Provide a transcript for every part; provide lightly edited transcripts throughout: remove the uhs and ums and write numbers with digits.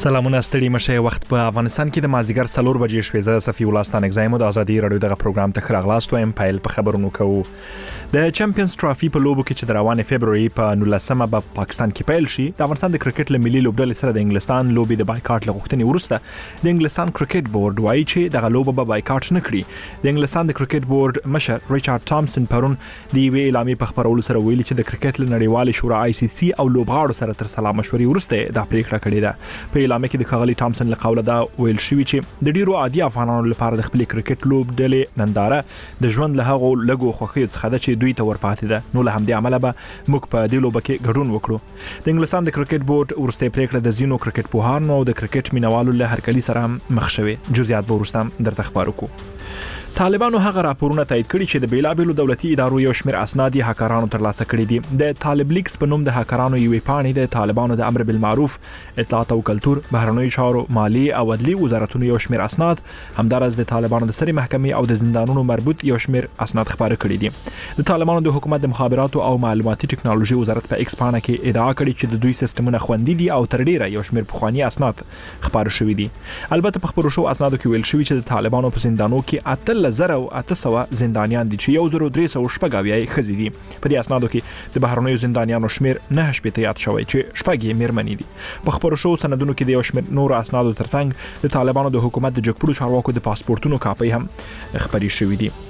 سلامونه ستړي مشه وخت په افغانستان کې د مازیګر 4 بجې شوې زه صفي ولستان اگزایم د ازادي رادیو دغه پروګرام ته خراغلاست وایم پایل په خبرونو کوو د چمپیونز ټرافي په لوبو کې چې د روانې فبرवरी په 19مه په پاکستان کې پیل شي د افغانستان د کرکټ له ملي لوبډلې سره د انګلستان لوبي د بایکاټ لغوښتنې ورسته د انګلستان کرکټ بورډ وایي چې دغه لوبه به بایکاټ نه کړي د انګلستان د کرکټ بورډ مشر ریچارډ ټامسن پرون د وی اعلامیې په خبرولو سره ویلي چې د کرکټ له نړیوال شورا ICC او لوبغاړو سره تر سلا مشورې ورسته د پریکړه کړې ده په اعلامیه کې د خغلی ټامسن له قوله دا ویل شوی چې د ډیرو عادي افغانانو لپاره د خپل کرکټ لوبډلې ننداره د ژوند له هغه لګو خوخي څخه د چې دوی ته ورپاتې ده نو له همدې عمله به موږ په دې لوبه کې ګډون وکړو د انګلستان د کرکټ بورډ ورسته پریکړه د زینو کرکټ پوهانو او د کرکټ مینوالو له هرکلی سره مخ شوي جزئیات به ورسته درته خبرو کو طالبانو هغه راپورونه تایید کړي چې د بیلابېلو دولتي ادارو یو شمېر اسناد هکرانو ترلاسه کړي دي د طالب لیکس په نوم د هکرانو یوې پاڼې د طالبانو د امر بالمعروف اطلاعات او کلتور بهرنیو چارو مالی او عدلي وزارتونو یو شمېر اسناد همدارس د طالبانو د سری محکمې او د زندانونو مربوط یو شمېر اسناد خبره کړي دي د طالبانو د حکومت د مخابراتو او معلوماتي ټکنالوژي وزارت په ایکس پاڼه کې ادعا کړې چې د دوی سیستمونه خوندي دي او تر ډیره یو شمېر پخوانی اسناد خبره شوي دي البته په خبرو شو اسنادو کې ویل شوی چې د طالبانو په زندانو کې 8,000 زندانیان دي چې 1380 خزي دي په دې اسنادو کې د بهرنیو زندانیانو شمیر 9 شپې یاد شوی چې شپږ میرمنې دي په خبرو شو سندونو کې د یو شمیر نور اسنادو ترڅنګ د طالبانو د حکومت د جګپړو چارواکو د پاسپورتونو کاپي هم خبري شوې دي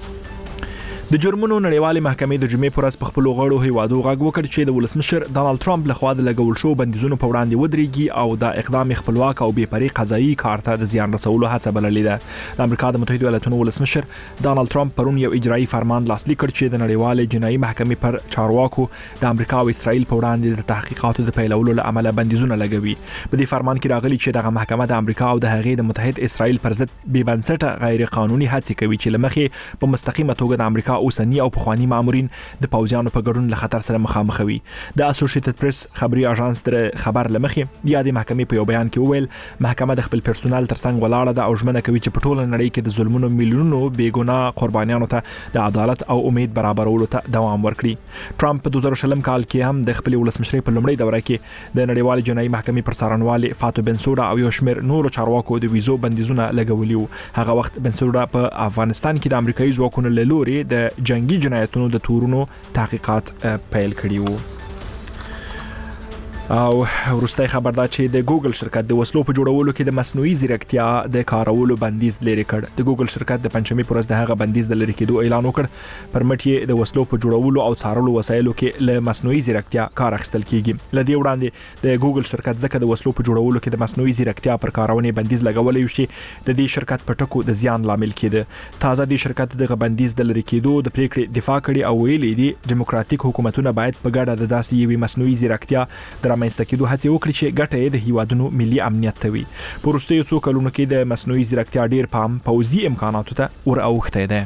د جرمونو نړیوالې محکمې د جمعې پر ورځ په خپل غړو هیوادو غږ وکړ چې د ولسمشر ډانلډ ټرمپ لخوا د لګول شو بندیزونو په وړاندې ودرېږي او دا اقدام خپلواک او بې پرې قضایي کار ته د زیان رسولو هڅه بللې ده د امریکا د متحده ایالاتونو ولسمشر ډانلډ ټرمپ پرون یو اجرایي فرمان لاسلیک کړ چې د نړیوالې جنایي محکمې پر چارواکو د امریکا او اسرائیل په وړاندې د تحقیقاتو د پیلولو لپاره بندیزونه لګوي په دې فرمان کې راغلي چې دغه محکمه د امریکا او د هغې د متحد اسرائیل پر ضد بې بنسټه غیر قانوني هڅې کوي چې لمخې په مستقیمه توګه د امریکا اوسنی او پخوانی مامورین د پوځیانو په ګډون له خطر سره مخامخ وي د اسوسییټډ پریس خبري اژانس در خبر لمخې د محکمې په یو بیان کې وویل محکمه د خپل پرسونل ترڅنګ ولاړه ده او ژمنه کوي چې په ټوله نړۍ کې د ظلمونو میلیونونو بیګناه قربانیانو ته د عدالت او امید برابرولو ته دوام ورکړي ټرمپ په 2020 کال کې هم د خپل ولسمشرۍ په لومړۍ دوره کې د نړیوال جنایي محکمې پر څارنوال فاتو بنسودا او یو شمېر نورو چارواکو د ویزو بندیزونه لګولي هغه وخت بنسودا په افغانستان کې د امریکایي ځواکونو له لوري د جنگي جنایتونو د تورونو تحقیقات پیل کړي وو او ورسته خبر دا چې د ګوګل شرکت د وسلو په جوړولو کې د مصنوعي ځیرکتیا د کارولو بندیز لري کړ د ګوګل شرکت د پنځمې پر ورځ د هغه بندیز د لري کېدو اعلان وکړ پرمټ یې د وسلو په جوړولو او څارلو وسایلو کې له مصنوعي ځیرکتیا کار اخیستل کیږي لدی وړاندې د ګوګل شرکت ځکه د وسلو په جوړولو کې د مصنوعي ځیرکتیا پر کارونې بندیز لګولې شي د دې شرکت په ټکو د زیان لامل کېده تازه د شرکت د بندیز د لري کېدو د پریکړې دفاع کړي او ویلي دي دیموکراتیک حکومتونه باید په ګډه د داسې یوې مصنوعي ځیرکتیا د رامنځته کېدو هڅه وکړي چې ګټه د هیوادونو ملي امنیت ته وي په وروستیو څو کلونو کې د مصنوعي ځیرکتیا ډیر پام پوځي امکاناتو ته ور اوښتی دی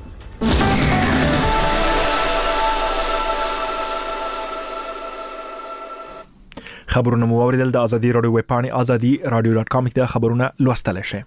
خبرونه مو اوریدل د ازادي رادیو ویب پاڼې azadi.radio.com کې خبرونه لوستل شي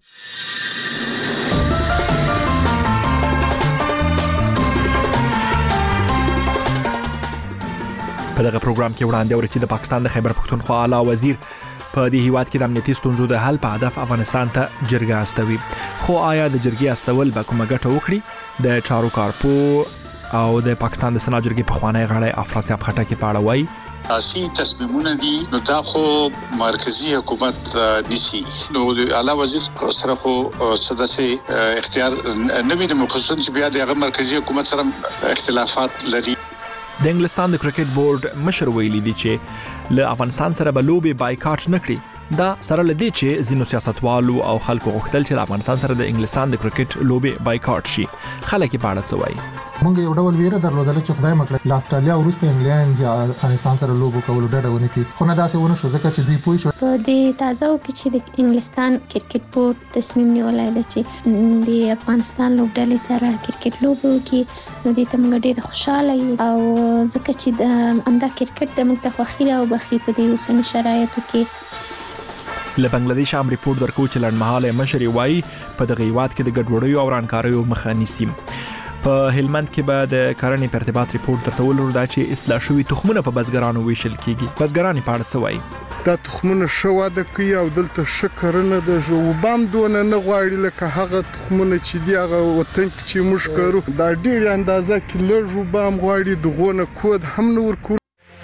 په دغه پروګرام کې وړاندې اورئ چې د پاکستان د خیبر پختونخوا اعلی وزیر په دې هیواد کې د امنیتي ستونزو د حل په هدف افغانستان ته جرګه استوي خو آیا د جرګې استول به کومه ګټه وکړي د چارو کارپو او د پاکستان د سنا جرګې په خوانی غړی افراسیاب خټک په اړه وایي اسی تصمیمونه دي نو دا خو مرکزی حکومت نشي نو اعلی وزیر سره خو سداسه اختیار نوی د مخصوص چې بیا د مرکزی حکومت سره اختلافات لري د انګلستان د کرکټ بورډ مشر ویلي دي چې له افغانستان سره به لوبي بایکاټ نکړي دا سره لدی چې زینو سیاستوالو او خلکو غوښتل چې افغانستان سره د انګلستان د کرکټ لوبي بایکاټ شي خلک په اړه څه وایي مونږ یو ډول ویره درلودل چې خدای مکړه ل استرالیا ورسته انګلند یا افغانستان سره لوبو کول ډډه ونه کی خو نه داسې ونه شو ځکه چې دوی پوه شو په دې تازه کې چې د انګلستان کرکټ بورډ تصمیم نیولای دی چې د افغانستان لوبډلې سره کرکټ لوبو کې نو دې ته موږ ډېر خوشاله یو او ځکه چې د امدا کرکټ د موږ ته خوښي او بخي په دې اوسنی شرایطو کې له بنگلاديش هم ریپورت درکو چې لړمحاله مشر وایي په دغه هیواد کې د ګډوډیو او رانکاریو مخه نیسي په هلمند کې به د کرنې په ارتباط ریپورت درته ولرو دا چې اصلاح شوی تخمونه په بزګرانو ویشل کیږي بزګران په اړه څه وایي دا تخمونه ښه واده کوي او دلته ښه کرنه د ژوبام دونه نه غواړي لکه هغه تخمونه چې دی هغه وطن کې چې موږ کرو دا ډېر اندازه کې لږ ژوبام غواړي دغونه کود هم نه ورکول.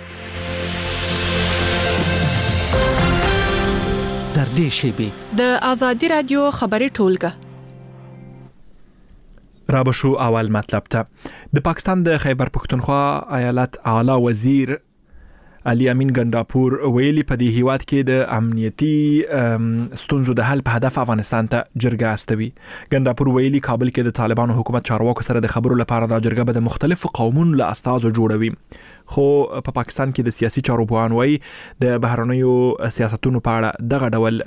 در دې شیبې د آزادي رادیو خبري ټولګه را بشو اول مطلب ته. د پاکستان د خیبر پختونخوا ایالت اعلی وزیر علي امین ګنداپور ویلي په دې هیواد کې د امنیتي ستونزو د حل په هدف افغانستان ته جرګه استوي. ګنداپور ویلي کابل کې د طالبانو حکومت چارواکو سره د خبرو لپاره د جرګه به د مختلفو قومونو له استازو جوړوي. خو په پاکستان کې د سیاسي چارو پوهان وایي د بهرنیو سیاستونو په اړه دغه ډول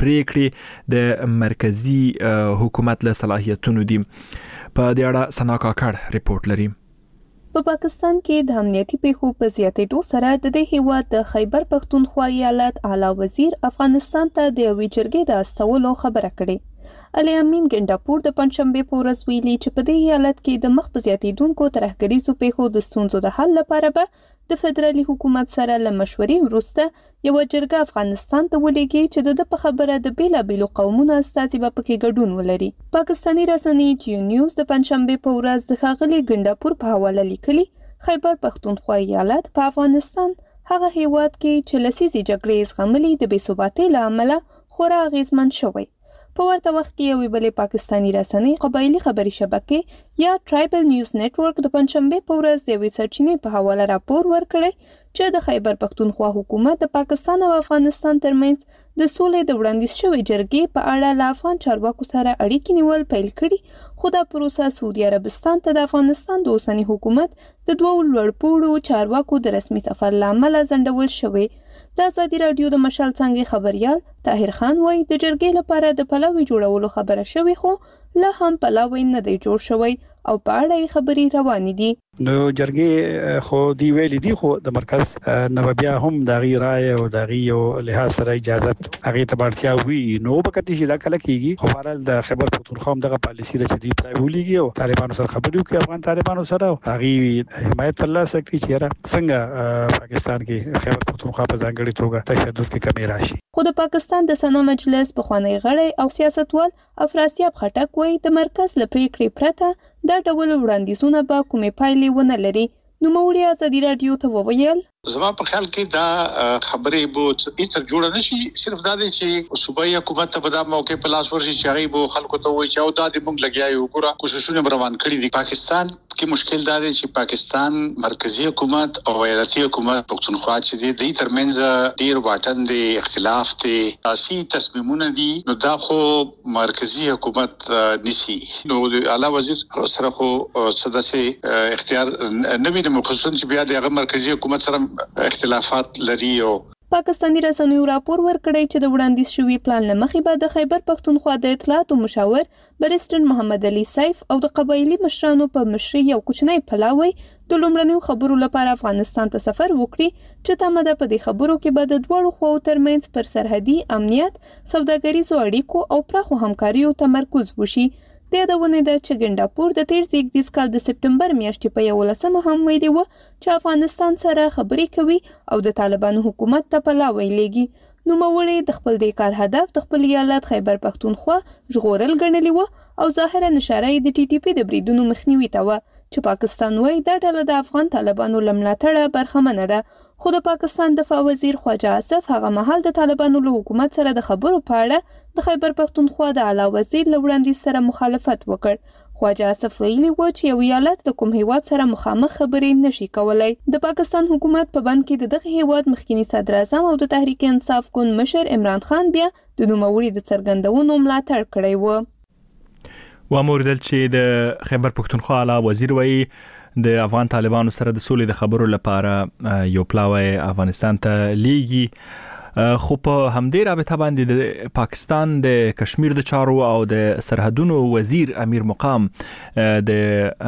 پریکړې د مرکزی حکومت له صلاحیتونو دي. په دې اړه سنا کاکړ ریپورت لري. په پاکستان کې د امنیتي پیښو په زیاتېدو سره د دې هیواد د خیبر پختونخوا ایالت اعلی وزیر افغانستان ته د یوې جرګې د استولو خبره کړې. علي امین ګنداپور د پنځشنبه په ورځ ویلي چې په دې ایالت کې د مخ په زیاتېدونکو ترهګریزو پیښو د ستونزو د حل لپاره به د فدرالي حکومت سره له مشورې وروسته یو جرګه افغانستان ته ولېږي چې د په خبره د بیلابیلو قومونو استازي به پکې ګډون ولري. پاکستاني رسنۍ جیو نیوز د پنځشنبه په ورځ د ښاغلي ګنداپور په حواله لیکلي خیبر پختونخوا ایالت په افغانستان هغه هیواد کې چې لسیزې جګړې زغملي د بې ثباتۍ له امله خورا اغیزمن شوی. په ورته وخت کې یوې بلې پاکستاني رسنۍ قبایلي خبري شبکې یا ټرایبل نیوز نتورک د پنځشنبه په ورځ د یوې سرچینې په حواله راپور ورکړی چې د خیبر پختونخوا حکومت د پاکستان او افغانستان ترمنځ د سولې د وړاندیز شوې جرګې په اړه له افغان چارواکو سره اړیکې نیول پیل کړي. خو دا پروسه سعودي عربستان ته د افغانستان د اوسني حکومت د دوو لوړپوړو چارواکو د رسمي سفر له امله ځنډول شوی. د ازادي رادیو د مشال څانګې خبريال طاهر خان وایي د جرګې لپاره د پلاوي جوړولو خبره شوې خو لا هم پلاوي نه دی جوړ شوی او په اړه خبرې روانې دي. نو جرګې خو دی ویلي دي خو د مرکز نو بیا هم د غیر رائے او د غیو له سره اجازه هغه ته اړتیا وي نو به کتي چې دا کله کیږي. خو بهرحال د خیبر پختونخوا دغه پالیسی لري چې دی پلایولېږي او طالبانو سره خبرې کوي افغان طالبانو سره هغه حمایت ترلاسه کوي چې څنګه پاکستان کې خیبر پختونخوا په ځانګړي توګه تشدد کې کمی راشي. خو د پاکستان د سنا مجلس پخوانی غړی او سیاستوال افراسیاب خټک وایي د مرکز له پریکړې پرته دا ډول وړاندیزونه به کومې پایلې ونه لري. نو موري ازادي رادیو ته وویل زما په خیال کې دا خبرې بو هیڅ جوړ نه شي. صرف دا دی چې صوبایي حکومت ته په دا موقع په لاس ورشي چې هغه بو خلکو ته وایي چې او دا د موږ لګیاو ګوره کوششونه روان کړي دي. پاکستان کې مشکل دا دی چې پاکستان مرکزی حکومت او ایالتي حکومت پختونخوا چې دی د ترمنځ ډیر واټن دی اختلاف دی سیاسي تصمیمونه دي نو دا خو مرکزی حکومت نسی نو اعلی وزیر سره خو سداسه اختیار نه ویني مخصوصا چې بیا د مرکزی حکومت سره اختلافات لري. او پاکستاني رسنیو راپور ورکړی چې د وړاندیز شوی پلان لمخې به د خیبر پختونخوا د اطلاعاتو مشاور بریسټن محمد علي سیف او د قبایلی مشرانو په مشرۍ یو کوچنی پلاوی د لومړنیو خبرو لپاره افغانستان ته سفر وکړي چې تمه ده په دې خبرو کې به د دوړو خواو ترمنځ پر سرحدي امنیت سوداګریزو اړیکو او پراخو همکاریو تمرکز وشي. د یادونه ده چې ګنداپور د تیر زیږدیز کال د سپټمبر میاشتې په 11مه هم ویلي و چې افغانستان سره خبرې کوي او د طالبانو حکومت ته پلاوی لېږي. نو موري د خپل د کار هدف د خپل ایالت خیبر پختونخوا ژغورل ګڼلی و او ظاهرا اشاره د ټي ټي پی د بریدونو مخنیوي ته و چې پاکستان وایي دا ډله د افغان طالبانو لملاتړه برخمنه ده. خو د پاکستان دفاع وزیر خواجه آصف هغه مهال د طالبانو له حکومت سره د خبرو په اړه د خیبر پختونخوا د اعلی وزیر له وړاندیز سره مخالفت وکړ. خواجه آصف ویلي و چې یو ایالت د کوم هیواد سره مخامخ خبرې نشي کولای. د پاکستان حکومت په بند کې دغه هیواد مخکنی صدر اعظم او د تحریک انصاف ګوند مشر عمران خان بیا د نوموړي د څرګندونو ملاتړ کړی و. واموردل چې د خیبر پختونخوا اعلی وزیر وایي د افغان طالبانو سره د سولې د خبرو لپاره یو پلاوی افغانستان ته لیږي. خو په همدې رابطه باندې د پاکستان د کشمیر د چارو او د سرحدونو وزیر امیر مقام د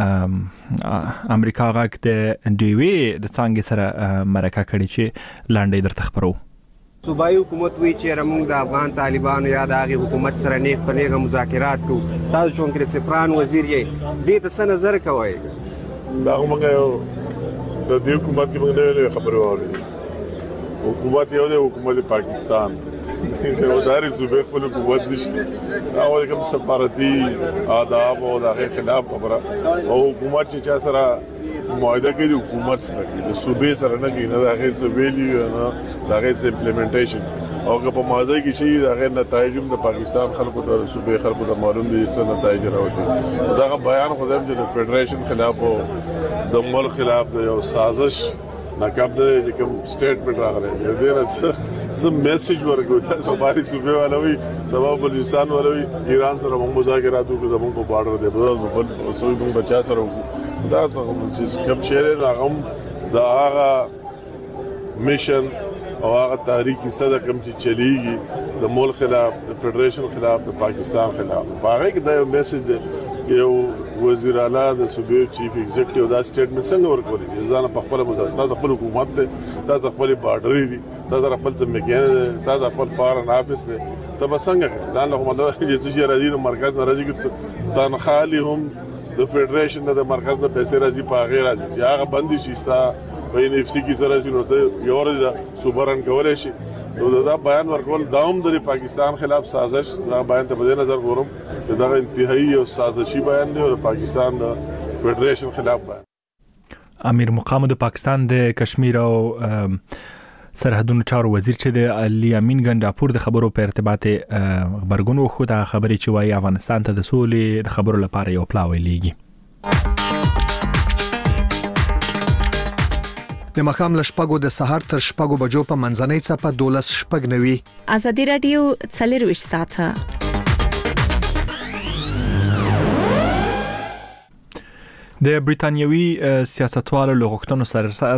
امریکا غاک د ډیوی د څنګه سره مرکه کړي چې لاندې درته خبرو. صوبایي حکومت وی چې موږ د افغان طالبانو یا د هغه حکومت سره نیغ په نیغه مذاکرات کوو. تاسو چې سفران وزیر یې دې ته څه نظر کوئ؟ دا موږ د دې حکومت کې موږ نه خبرو اوري حکومت یو دی حکومت پاکستان وداري صوبې خپل حکومت نشته او کوم سفارتي آداب او دغه خلاف خبره او حکومت چې چا سره معاهده کوي حکومت سره د صوبې سره نه کوي نه دغه سویلی نه دغه امپلیمنټیشن او که په معاهده کې شي دغه نتایج د پاکستان خلکو ته صوبې خلکو ته معلوم دي څه نتایج راوځي دغه بیان خو د فدریشن خلاف او د ملک خلاف د یو سازش ناکام دی کوم سټیټمنټ راغلی دی دا سم میسج ورکوي تاسو باندې صوبې والوي سبب بلوچستان والوي ایران سره موږ مذاکرات وکړو زموږ په بارډر دی بل څه موږ بچا سره وکړو دا څه کوم شعر راغم دا هغه میشن او هغه تاریخي صدا کوم چې چلیږي د ملک خلاف د فدریشن خلاف د پاکستان خلاف هغه کې دا میسج یو وزیر اعلی د صوبې چیف ایگزیکټیو دا سټیټمنټ څنګه ورکولې ځان په خپل مدرسه خپل حکومت ته تاسو خپل بارډر دي تاسو خپل ځمکې تاسو خپل فارن افیس ته تاسو څنګه دا له کومه چې چې راځي د مرکز نه راځي چې تنخالي هم د فدریشن د مرکز نه پیسې راځي په غیر راځي چې هغه بندي شيستا په ان اف سي کې سره چې نو یو ورځ صوبرن کولای شي دا بیان ورکول داوم د پاکستان خلاف سازش دا بیان ته په نظر ګورم دا انتهایی او سازشي بیان دی او پاکستان د فدریشن خلاف بیان امیر مقام د پاکستان د کشمیر او سرحدونو چارو وزیر چې د علي امین ګنداپور د خبرو په ارتباط خبرګونو خو دا خبرې چې وايي افغانستان ته د سولې د خبرو لپاره یو پلاوی لیږي د مخام لشپګو د سحر تر شپګو بجو په منځنۍ صفه 12 شپګ نوي ازادي رادیو څلرويش ساعته د بریتانیوي سیاستوالو لغښتنو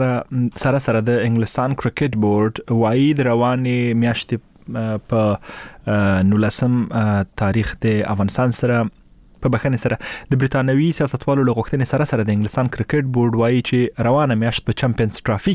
سره د انګلستان کرکټ بورډ وايي د روانې میاشتې په 19 تاریخ د افغانستان سره په بخښنې سره د بریتانیوي سیاستوالو لغښتنې سره د انګلستان کرکټ بورډ وايي چې روانه میاشت په چمپیونز ټرافي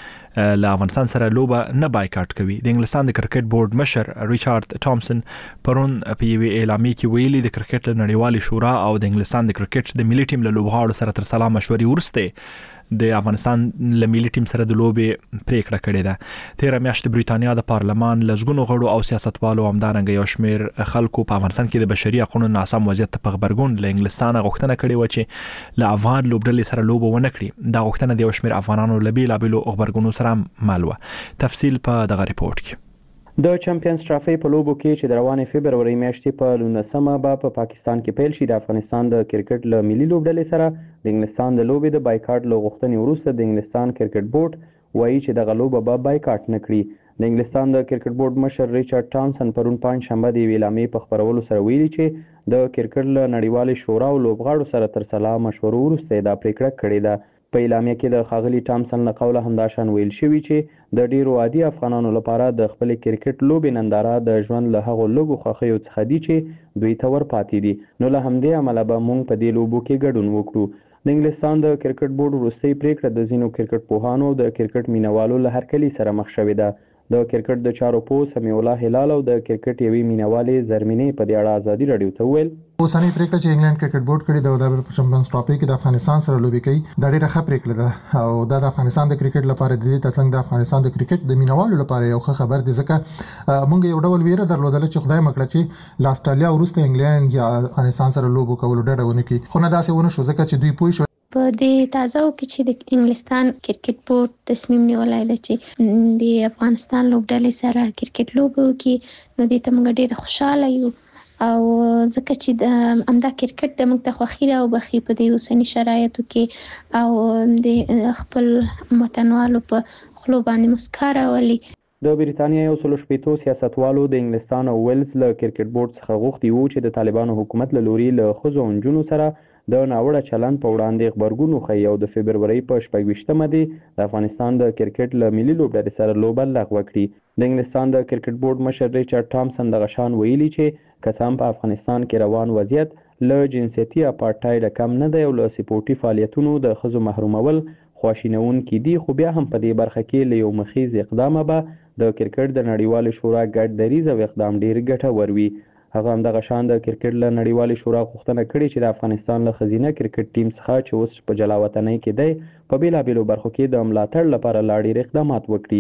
کې له افغانستان سره لوبه نه بایکاټ کوي د انګلستان د کرکټ بورډ مشر ریچارډ ټامسن پرون په یوه اعلامیه کې ویلي د کرکټ نړیوالې شورا او د انګلستان د کرکټ د ملي ټیم له لوبغاړو سره تر سلا مشورې ورسته د افغانستان له ملي ټیم سره د لوبې پریکړه کړې ده تیر میاشت بریتانیا د پارلمان لزګونو غړو او سیاستوالو همدارنګه یو شمیر خلکو په افغانستان کې د بشري حقوقو ناسم وضعیت په خبرګون له انګلستان غوښتنه کړې و چې له افغان لوبډلې سره لوبه ونه کړي دا غوښتنه د یو شمیر افغانانو له بیلابېلو خبرګونو سره مالوه تفصیل په دغه ریپورت کې د چمپیونز ټرافي په لوبو کې چې د روانې فبروري میاشتې په 19مه په پاکستان کې پیل شي د افغانستان د کرکټ له ملي لوبډلې سره د انګلستان د لوبې د بایکاټ له غوښتنې وروسته د انګلستان کرکټ بورډ وایي چې دغه لوبه به بایکاټ نه کړي د انګلستان د کرکټ بورډ مشر ریچارډ ټامسن پرون پنځشنبه د اعلامیې په خبرولو سره ویلي چې د کرکټ له نړیوالې شورا او لوبغاړو سره تر سلا مشورو وروسته دا پریکړه کړې ده په اعلامیه کې د ښاغلي ټامسن له قوله همداشان ویل شوي چې د ډیرو عادي افغانانو لپاره د خپل کرکټ لوبې ننداره د ژوند له هغو لږو خوښیو څخه دي چې دوی ته ور پاتې دي نو له همدې امله به موږ په دې لوبو کې ګډون وکړو د انګلستان د کرکټ بورډ وروستۍ پریکړه د ځینو کرکټ پوهانو د کرکټ مینوالو له هرکلي سره مخ شوې ده د کرکټ د چارو پوه سمیع الله هلال او د کرکټ یوې مینوالې زرمینې په دې اړه ازادي رادیو ته وویل اوسنۍ پریکړه چې انګلند کرکټ بورډ کړې ده د چمپیونز ټرافي کې د افغانستان سره لوبي کوي دا ډیره ښه پریکړه ده او دا د افغانستان د کرکټ لپاره د دې ترڅنګ د افغانستان د کرکټ د مینوالو لپاره یو ښه خبر دی ځکه مونږ یو ډول ویره درلودل چې خدای مکړه چې لا استرالیا وروسته انګلند یا افغانستان سره لوبو کول ډډه ونه کی خو نه داسې ونه شو ځکه چې دوی پوه شو په دې تازه کې چې د انګلستان کرکټ بورډ تصمیم نیولای دی چې د افغانستان لوبډلې سره کرکټ لوبو کې نو د تمګ ډېر خوشاله یو او ځکه چې د امدا کرکټ د موږ ته خوښي او بخي په دې اوسنی شرایطو کې او د خپل وطنوالو په خلو باندې مسکاره ولي د بریتانیا یو سلو شپېتو سیاستوالو د انګلستان او ویلز له کرکټ بورډ څخه غوښتي وو چې د طالبانو حکومت له لوري له ښځو او نجونو سره د ناوړه چلند په وړاندې خبرګون وښیي او د فبروري په 26مه د افغانستان د کرکټ له ملي لوبډلې سره لوبه لغوه کړي د انګلستان د کرکټ بورډ مشر ریچارډ ټامسن دغه شان ویلي چې که څه هم په افغانستان کې روان وضعیت له جنسیتي اپارټایډ کم نه دی او له سپورټي فعالیتونو د ښځو محرومول خواشینونکي دي خو بیا هم په دې برخه کې له یو مخیز اقدامه به د کرکټ د نړیوالې شورا ګډ دریځ او اقدام ډیر ګټور وي هغه هم دغه شان د کرکټ له نړیوالې شورا غوښتنه کړې چې د افغانستان له ښځینه کرکټ ټیم څخه چې اوس په جلا وطنۍ کې دی په بیلابیلو برخو کې د ملاتړ لپاره لا ډېر اقدامات وکړي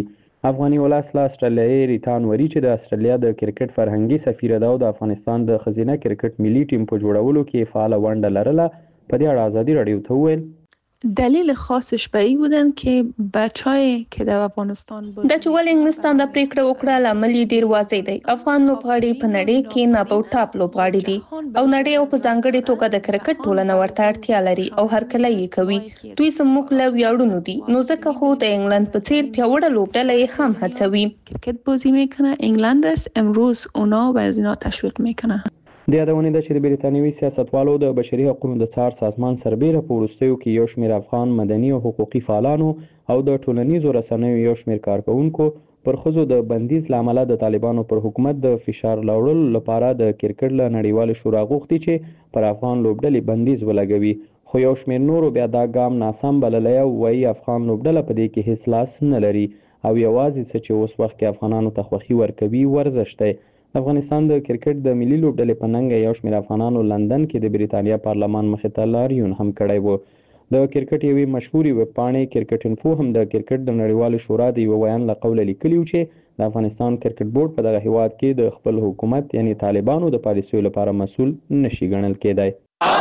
افغاني ولس له استرالیایي ریتان وری چې د استرالیا د کرکټ فرهنګي سفیر ده او د افغانستان د خزینه کرکټ ملي ټیم په جوړولو کې فعال ونډه لرله. په دې اړه ازادي رادیو ته وویل دلیل خاصش به این بودن که بچه‌ای که در افغانستان بود د چول انګلستان د پریکړه وکړه لامل ډیر واضح دی. افغان لوبغاړي په نړۍ کې نابو ټاپ لوبغاړي دي او نړۍ او په ځانګړي توګه د کرکټ ټولنه ورته اړتیا لري او هرکله یې کوي. دوی زموږ له ویاړونو دي نو ځکه خو د انګلند په څیر پیاوړه لوبډله هم هڅوي. کرکټ بازی میکنه انګلند است امروز اونا ورزینا تشویق میکنه. د یادونې ده چې د بریتانیوي سیاستوالو د بشري حقوقو د څار سازمان سربېره په وروستیو کې یو شمېر افغان مدني او حقوقي فعالانو او د ټولنیزو رسنیو یو شمېر کارکونکو پر ښځو د بندیز له امله د طالبانو پر حکومت د فشار راوړلو لپاره د کرکټ له نړیوالې شورا غوښتي چې پر افغان لوبډلې بندیز ولګوي. خو یو شمېر نورو بیا دا ګام ناسم بللی او وایي افغان لوبډله په دې کې هیڅ لاس نه لري او یوازې څه چې اوس وخت کې افغانانو ته خوښي ورکوي ورزش دی. افغانستان د کرکټ د ملي لوبډلې په ننګه یو شمېر افغانانو لندن کې د بریتانیا پارلمان مخې ته لاریون هم کړی و. د کرکټ یوې مشهورې ویبپاڼې کرکټ انفو هم د کرکټ د نړیوالې شورا د یوه بیان له قوله لیکلي و چې د افغانستان کرکټ بورډ په دغه هیواد کې د خپل حکومت یعنی طالبانو د پالیسیو لپاره مسؤل نشي ګڼل کېدی.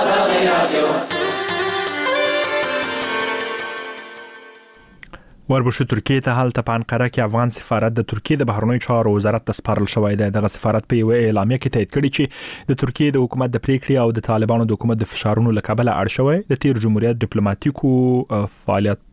وربشو ترکیه ته هلته په انقره کې افغان سفارت د ترکیه د بهرنیو چارو وزارت ته سپارل شوی دی. دغه سفارت په یوه اعلامیه کې تایید کړی چې د ترکیه د حکومت د پریکړې او د طالبانو د حکومت د فشارونو له کبله اړ شوی د تیر جمهوریت ډیپلوماټیکو فعالیت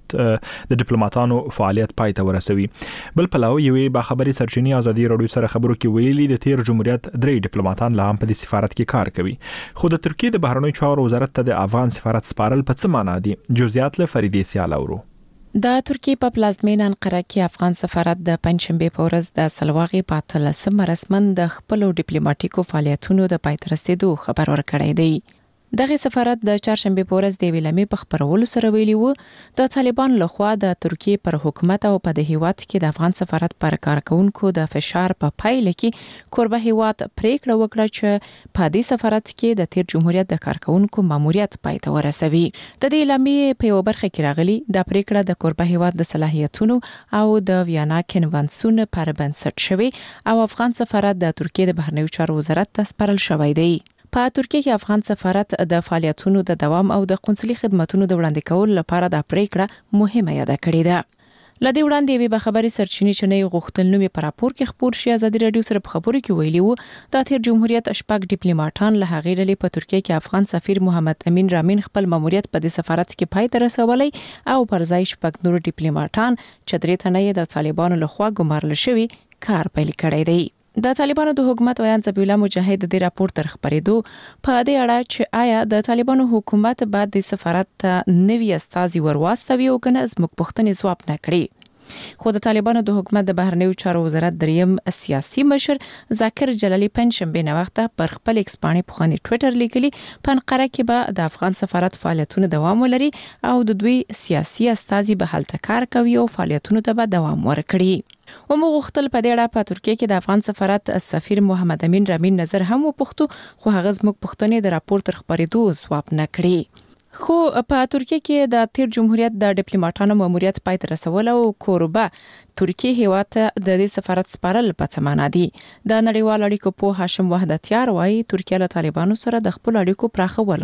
د ډیپلوماټانو فعالیت پای ته ورسوي. بل پلاو یوې باخبري سرچینې ازادي رادیو سره خبرو کې ویلي د تیر جمهوریت 3 ډیپلوماټان لا هم په دې سفارت کې کار کوي. خو د ترکیه د بهرنیو چارو وزارت ته د افغان سفارت سپارل په څه معنی دي؟ جزئیات له فریدې سیال اورو. د ترکیه په پلازمینه انقره کې افغان سفارت د پنځشنبه په ورځ د سلواغي په 13 رسمن د خپل ډیپلوماټیکو فعالیتونو د پای ته رسیدو خبر ورکړی دی. دغه سفارت د چهارشنبه په ورځ د ویلامي په خبرولو سره ویلي وو د طالبان لخوا د ترکیه پر حکومت او په د هیواد کې د افغان سفارت پر کارکونکو د فشار په پایله کې کوربه هیواد پریکړه وکړه چې په دې سفارت کې د تیر جمهوریت د کارکونکو ماموریت پای ته ورسوي. د دې اعلامی په یو برخه کې راغلي د پریکړه د کوربه هیواد د صلاحیتونو او د ویانا کنوانسیون پر بنسټ شوی او افغان سفارت د ترکیه د بهرنیو چارو وزارت ته سپارل شوی دی. په ترکیه کې افغان سفارت د فعالیتونو د دوام او د قونسلي خدماتونو د وړاندې کولو لپاره د پریکړه مهمه یاد کړې ده. لدې وړاندې یوه خبري سرچینې چې نه غوښتل نو په راپور کې خبر شي ازادي رادیو سره په خبرو کې ویلي وو د تیر جمهوریت شپږ ډیپلوماټان له هغې ډلې په ترکیه کې افغان سفیر محمد امین رامین خپل ماموریت په دې سفارت کې پای ته رسولی او پر ځای شپږ نور ډیپلوماټان چې درې تنه د طالبانو لخوا ګمارل شوي کار پیل کړی دی. د طالبانو د حکومت ویان ذبیح الله مجاهد د راپور تر خبرېدو په دې اړه چې آیا د طالبانو حکومت بعد د سفارت ته نوی استازي ورواستوي او کنه زموږ پوښتنې ځواب نه کړي. خو د طالبانو د حکومت د بهرنیو چارو وزارت دریم سیاسي مشر ذاکر جلالی پنځشنبه نه وخت پر خپل ایکس باندې په خاني ټوئیټر لیکلي په انقره کې به د افغان سفارت فعالیتونه دوام ولري او د دوی سیاسي استازي به هلته کار کوي او فعالیتونو ته به دوام ورکړي. ومغختل په دې اړه په ترکیه کې د افغان سفارت سفیر محمد امین رامین نظر هم وپوښتو خو هغه زموږ پوښتنې د راپور تر خبرېدو ځواب نه کړي. خو په ترکیه کې د تیر جمهوریت د ډیپلوماټانو ماموریت پای ته رسول او کوربه ترکیه هیواد ته د دې سفارت سپارل په څه معنی دي؟ د نړیوال اړیکو په هاشم وحدتیار وايي ترکیه له طالبانو سره د خپل اړیکو پراخول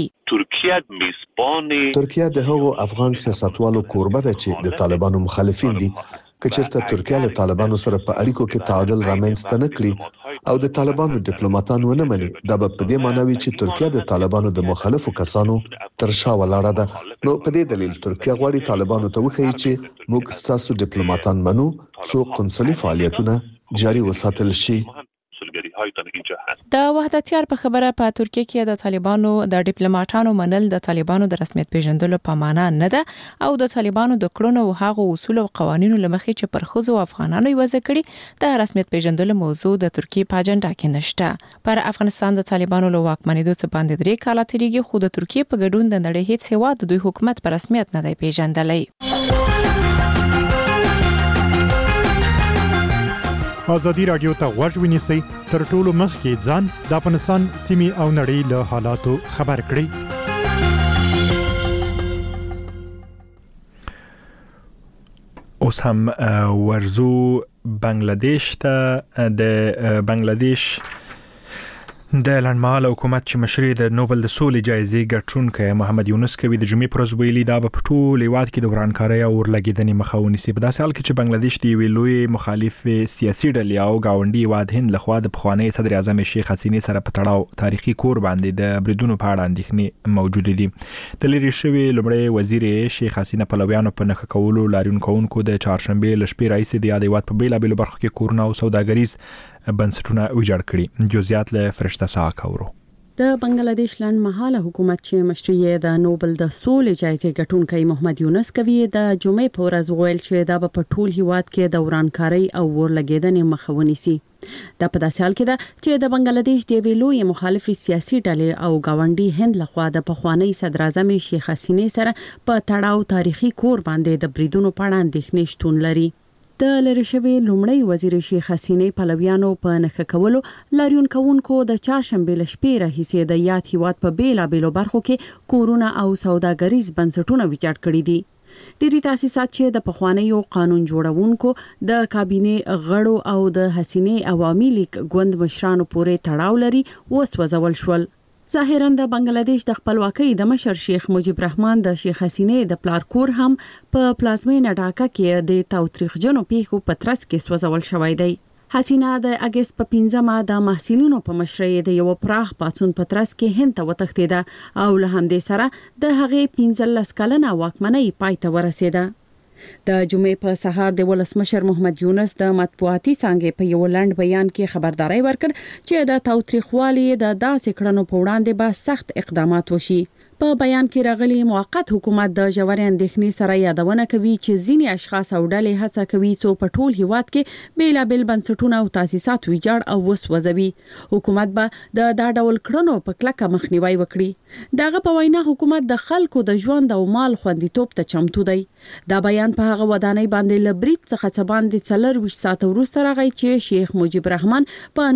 غواړي. ترکیه د هغو افغان سیاستوالو کوربه ده چې د طالبانو مخالفین دي. کچېرته ترکیه له طالبانو سره په اړیکو کې تعادل رامنځته نه کړي او د طالبانو ډیپلوماټان ونه مني دا به په دې معنی وي چې ترکیه د طالبانو د مخالفو کسانو تر شا ولاړه ده. نو په دې دلیل ترکیه غواړي طالبانو ته وښيي چې موږ ستاسو ډیپلوماټان منو څو قونسلي فعالیتونه جاري وساتل شي. د وحدتیار په خبره په ترکیه کې د طالبانو د ډیپلوماټانو منل د طالبانو د رسمیت پیژندلو په معنا نه ده او د طالبانو د کړنو او هغو اصول او قوانینو لمخې چې پر خزو افغانانو یوځ کړي د رسمیت پیژندلو موضوع د ترکیه په اجنډا کې نشته. پر افغانستان د طالبانو له واکمنېدو څخه باندې 3 کاله تیریږي خو د ترکیه په ګډون د نړۍ هیڅ هیواد د دوی حکومت په رسمیت نه دی پیژندلی. ازادي رادیو ته غوږ ونیسئ تر ټولو مخکې ځان د افغانستان سیمې او نړۍ له حالاتو خبر کړئ. اوس هم ورزو بنگلاديش ته د بنگلاديش د لنډمهاله حکومت چې مشري د نوبل د سولې جایزې ګټونکی محمد یونس کوي د جمعې پر ورځ ویلي دا په ټول هیواد کې د ورانکارۍ او ورلګیدنې مخه ونیسي. په داسې حال کې چې بنگلاديش د یوې لوی مخالف سیاسي ډلې او ګاونډي هیواد هند لخوا د پخوانی صدر اعظم شیخ حسینې سره په تړاو تاریخي کور باندې د بریدونو په اړه اندېښنې موجود دي. د لری شوی لومړی وزیر شیخ حسینه پلویانو په نخښه کولو لاریون کوونکو د چهارشنبه لشپې رئیس د یاد هیواد په بیلابېلو برخو کې کورونه او سوداګریز بنسټونه ویجاړ کړي. جزئیات له فرشته ساکاورو. د بنگلاديش لنډمهاله حکومت چې مشري د نوبل د سولې جایزې ګټونکی محمد یونس کوي د جمعې په ورځ ویل چې دا په ټول هیواد کې د ورانکارۍ او ورلګیدنې مخه ونیسي. دا په داسې حال کې ده چې د بنگلاديش د ویلوی مخالف سیاسي ډلې او ګاونډي هند لخوا د پخوانی صدر اعظم شیخ حسینې سره په تړاو تاریخي کور باندې د بریدونو په اړه اندېښنې شتون لري. د لری شوی لومړی وزیر شیخ حسینې پلویانو په نخښه کولو لاریون کوونکو د چهارشنبه لشپې راهیسې د یاد هیواد په بیلابېلو برخو کې کورونه او سوداګریز بنسټونه ویجاړ کړي دي. ډیری تاسیسات چې د پخوانیو قانون جوړونکو د کابینه غړو او د حسینې عوامي لیگ ګوند مشرانو پورې تړاو لري وسوځول شول. ظاهرا د بنگلاديش د خپلواکۍ د مشر شیخ مجيب رحمان د شیخ حسینې د پلار کور هم په پلازمینه ډاکا کې د تاوتریخجنو پیښو په ترڅ کې سوځول شوی دی. حسینه د اگست په 15 د محصلینو په مشرۍ د یو پراخ پاڅون په ترڅ کې هند ته وتښتیده او له همدې سره د هغې 15 کلنه واکمنۍ پای ته ورسېده. د جمعې په سهار د ولسمشر محمد یونس د مطبوعاتي څانګې په یو لنډ بیان کې خبرداري ورکړ چې د تاوتریخوالي د داسې کړنو په وړاندې به سخت اقدامات وشي. په بیان کې راغلي موقت حکومت د ژورې اندېښنې سره یادونه کوي چې ځینې اشخاص او ډلې هڅه کوي چې په ټول هیواد کې بیلابېل بنسټونه او تاسیسات ویجاړ او وسوځوي. حکومت به د دا ډول کړنو په کلکه مخنیوي وکړي. دغه په وینا حکومت د خلکو د ژوند او مال خوندیتوب ته چمتو دی. دا بیان په هغه ودانۍ باندې لبریت څخه څه باندې 4 ساعت وروسته راغی چې شیخ مجيب رحمان په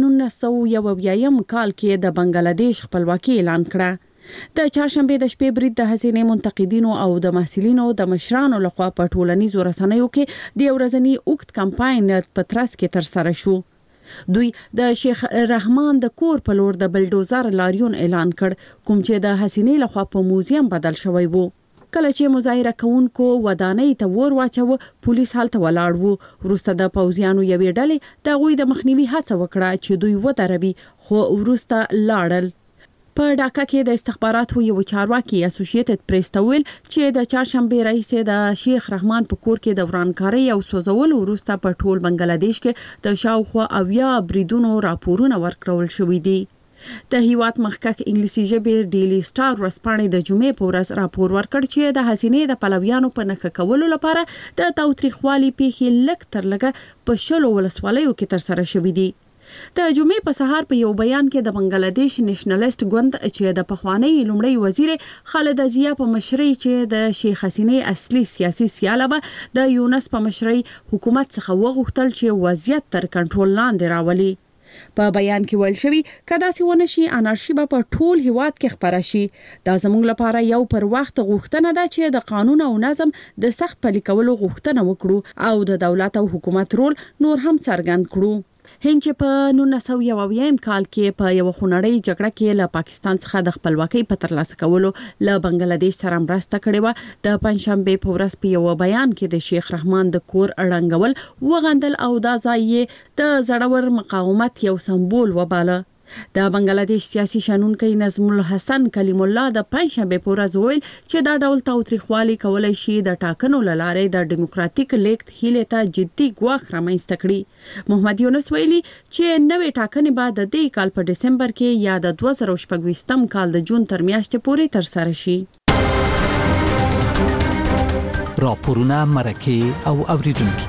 1991 کال کې د بنگلاديش خپلواکي اعلان کړه. د چهارشنبه د شپې برید د حسینې منتقدینو او د محصلینو د مشرانو لخوا په ټولنیزو رسنیو کې د ورځنی اوږد کمپاین په ترڅ کې تر سره شو. دوی د شیخ رحمان د کور په لور د بلډوزر لاریون اعلان کړ کوم چې د حسینې لخوا په موزیم بدل شوی وو. کله چې مظاهره کوونکو ودانۍ ته ور واچو پولیس هلته ولاړ وو. وروسته د پوځیانو یوې ډلې د غوی د مخنیوي هڅه وکړه چې دوی ودروي خو وروسته لاړل. په ډاکا کې د استخباراتو یو چارواکي اسوسییټډ پریس ته ویل چې د چهارشنبه رئیس د شیخ رحمان په کور کې د ورانکارۍ او سوځولو وروسته په ټول بنگلاديش کې د شاوخوا 80 بریدونو راپورونه ورکړل شوې دي. د هیواد مخکښ انګلیسي ژبې ډیلی سټار ورځپاڼې د جمعې په ورځ راپور ورکړ چې د حسینې د پلویانو په نخښه کولو لپاره د تاوتریخوالي پیښې لږ تر لږه په 10 ولسوالیو کې تر سره شوې دي. د جمعې په سهار په یو بیان کې د بنگلاديش نېشنلیست ګوند چې د پخوانی لومړی وزیر خالد ضیا په مشرۍ چې د شیخ حسینې اصلي سیاسي سیاله د یونس په مشرۍ حکومت څخه وغوښتل چې وضعیت تر کنټرول لاندې راولي. په بیان کې ویل شوی کدا سی ونه شي انارشي په ټول هیواد کې خبره شي. دا زموږ لپاره یو پر وخت غوښتنه ده چې د قانون او نظم د سخت پلي کولو غوښتنه وکړو او د دولت او حکومت رول نور هم څرګند کړو. هند چې په 1991 کال کې په یو خونړۍ جګړه کې له پاکستان څخه د خپلواکۍ په ترلاسه کولو له بنگلاديش سره مرسته کړې و د پنځشنبه په ورځ په یو بیان کې د شیخ رحمان د کور اړنګول وغندل او دا ځای د زړور مقاومت یو سمبول وباله. د بنگلاديش سیاسي شنونکي نظم الحسن کلیم الله د پنځشنبه په ورځ ویل چې دا ډول تاوتریخوالي کولای شي د ټاکنو لاره د ډیموکراتیک لیګ هیله ته جدي ګواښ رامنځته کړي. محمد یونس ویلي چې نوې ټاکنې به د دې کال په دسمبر کې یا د 2024 کال د جون تر میاشتې پورې تر سره شي. راپورونه مرکه او اوریدونکو.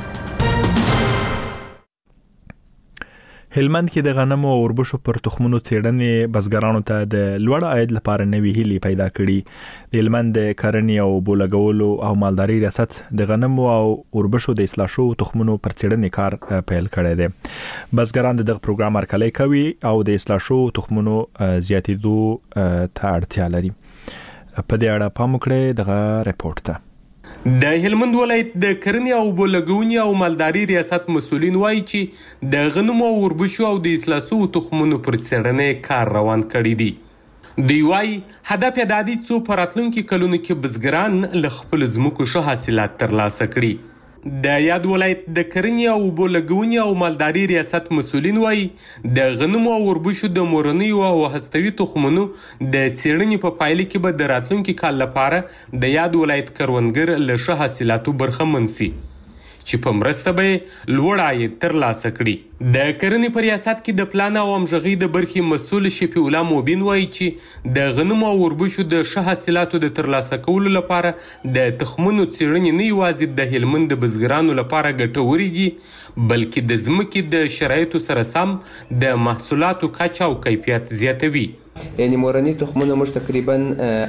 هلمند کې د غنمو او وربشو پر تخمونو څېړنې بزګرانو ته د لوړ عاید لپاره نوې هیلې پیدا کړي. د هلمند د کرنې او بولګولو او مالداري ریاست د غنمو او وربشو د اصلاح شوو تخمونو پر څېړنې کار پیل کړی دی. بزګران دغه پروګرام هرکلی کوي او د اصلاح شوو تخمونو زیاتېدو ته اړتیا لري. په دې اړه پام وکړئ دغه ریپورت ته. د هلمند ولایت د کرنې او اوبو لګونې او مالداري ریاست مسؤلین وایي چې د غنمو او وربشو او د اصلاح شویو تخمونو پر څېړنې کار روان کړی دی. دوی وایي هدف یې دا دی څو په راتلونکي کلونو کې بزګران له خپلو ځمکو ښه حاصلات ترلاسه کړي. د یاد ولایت د کرنې او اوبو لګونې او مالداري ریاست مسؤلین وایي د غنمو او وربشو د مورنیو او هستوي تخمونو د څېړنې په پایله کې به د راتلونکي کال لپاره د یاد ولایت کروندګر له ښه حاصلاتو برخمن سي چې په مرسته به یې لوړ عاید ترلاسه کړي. د کرنې په ریاست کې د پلان او همغږۍ د برخې مسؤل شفیع الله موبین وایي چې د غنمو او وربشو د ښه حاصلاتو د ترلاسه کولو لپاره د تخمونو څېړنې نه یوازې د هلمند د بزګرانو لپاره ګټورې دي بلکې د ځمکې د شرایطو سره سم د محصولاتو کچه او کیفیت زیاتوي. یعنی مورني تخمونه موږ تقریبا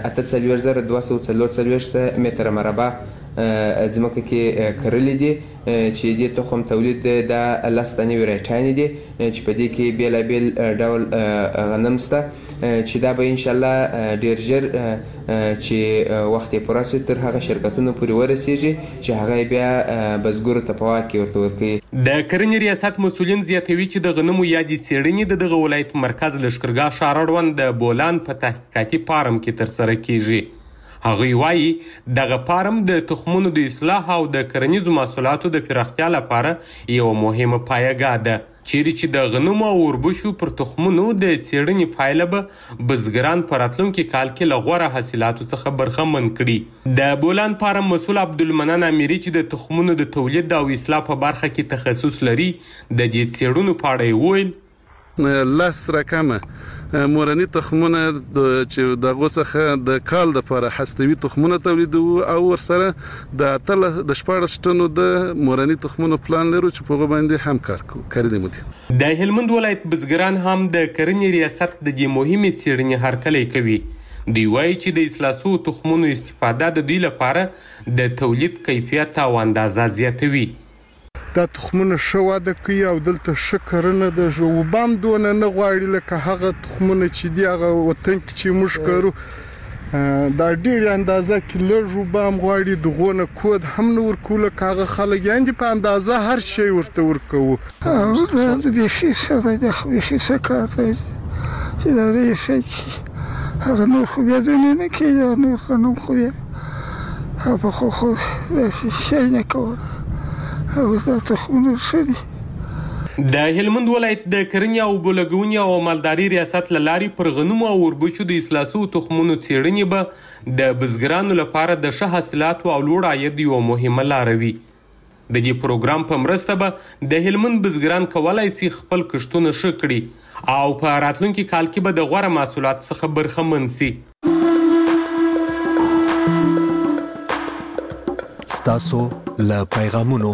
48,244 متره مربع ځمکه کې کرلي دي چې د تخم تولید د 10 تنې ورایټانې دي چې په دې کې بیلابیل ډول غنم شته چې دا به انشاءالله ډیر ژر چې وخت یې پوره شي تر هغه شرکتونو پورې ورسیږي چې هغه بیا بزګرو ته په واک کې ورته ورکوي. د کرنې ریاست مسؤلین زیاتوي چې د غنمو یادې څېړنې د دغه ولایت مرکز لښکرګاه ښار اړوند د بولان په تحقیقاتي فارم کې ترسره کیږي. هغوی وایي دغه فارم د تخمونو د اصلاح او د کرنیزو محصولاتو د پراختیا لپاره یوه مهمه پایګاه ده چیرې چې د غنمو او وربشو پر تخمونو د څېړنې پایله به بزګران په راتلونکي کال کې له غوره حاصلاتو څخه برخمن کړي. د بولان فارم مسؤل عبدالمنان امیري چې د تخمونو د تولید او اصلاح په برخه کې تخصص لري د دې څېړنو په اړه یې وویل 10 رقمه مورني تخمونه چې دغه څخه د کال لپاره هستوي تخمونه تولیدوو او ورسره د 14 ټنو د مورني تخمونو پلان لرو چې په هغه باندې هم کار کړی دی. د هلمند ولایت بزګران هم د کرنې ریاست د دې مهمې څېړنې هرکلی کوي. دوی وایي چې د اصلاح شویو تخمونو استفاده د دوی لپاره د تولید کیفیت او اندازه زیاتوي. دا تخمونه ښه واده کوي او دلته ښه کرنه ده ژوبام دونه نه غواړي لکه هغه تخمونه چې دي هغه وطن کې چې موږ کرو دا ډېرې اندازه کې لږ وبام غواړي دغو نه کود هم نه ورکوو لکه هغه خلک یعنې په اندازه هر شی ورته ورکوو. دا بیخي ښه دی دا بیخي ښه کار دی چې دا ډېر ښه کړي هغه نور خو بیا ځینې نه کوي دا نور غنم خو بیا هغه خو داسې شی نه کوله. د هلمند ولایت د کرنې او اوبو لګونې او مالداري ریاست له لارې پر غنمو او وربشو د اصلاح شویو تخمونو څېړنې به د بزګرانو لپاره د ښه حاصلاتو او لوړ عاید یوه مهمه لاره وي. د دې پروګرام په مرسته به د هلمند بزګران کولی سي خپل کښتونه ښه کړي او په راتلونکي کال کې به د غوره محصولاتو څخه برخمن سي. ستاسو له پیغامونو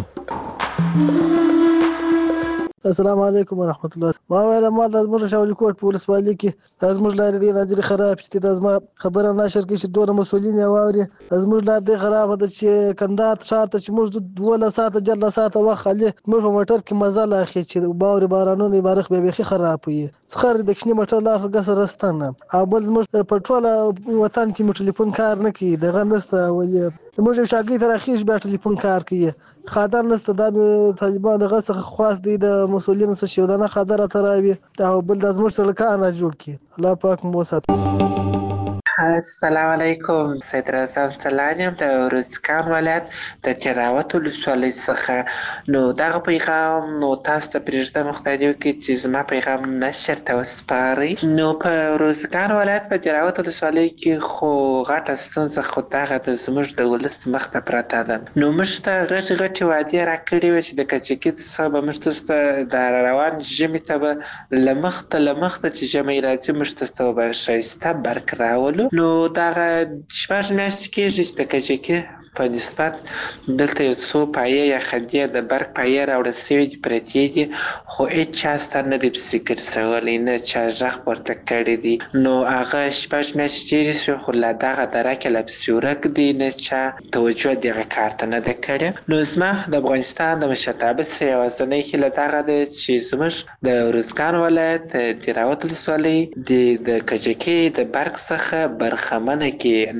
السلام علیکم ورحمت الله. ما ویل ما د زموږ شاولي کوټ په ولسوالۍ کې زموږ لارې دی نظر خراب چې د زما خبره نشر کې چې دوه مسولین یې واوري زموږ لار دی خراب ده چې کندهار ښار ته چې موږ 12 ساعته 14 ساعته وخت علي موږ په موټر کې مزه لا اخی چې باور بارانونه بارخ به بيخي خراب وي څخه د کښنی موټر لار غسر رستنه او بل زموږ پټرول وطن کې مو ټلیفون کار نه کوي دغه نسته ولې موږ شاګي تر اخیش بیا ټلیفون کار کوي خاطر نسته د طالبان دغه څخه خاص دي د مسولین څخه شو دنه خاطر تراوي او بل د زموږ سره کار نه جوړ کی الله پاک مو ساتي. السلام علیکم سید رضا سلام د روزګان ولایت د جراوت ولسوالۍ څخه نو دغه پیغام نو تاسو ته پرېږدم خدای دې وکړي چې زما پیغام نشر ته وسپارئ. نو په روزګان ولایت په جراوت ولسوالۍ کې خو غټه ستونزه خو دغه د زموږ د ولس مخ ته پرته ده. نو موږ ته غټې وعدې راکړې وې چې د کجکي څخه به موږ تاسو ته د روان ژمي ته به له مخته چې ژمی راځي موږ تاسو ته به ښایسته برق راولو. نو دغه شپږ میاشتې کېږي چې د کجکي په نسبت دلته یو څو پایې یا خدیه د برق پایې راوړل سوي دي پرتې دي خو هېڅ چا سته نه دي پسې ګرځولی نه چا غږ پورته کړی دی. نو هغه شپږ میاشتې تېرې شوې خو له دغه دره کې لا پسې ورک دی نه چا توجه دغه کار ته نه ده کړې. نو زما د افغانستان د مشرتابه څخه یوازینۍ هیله دغه ده چې زموږ د روزګان ولایت د دراوت ولسوالۍ د کجکي د برق څخه برخمنه کړي.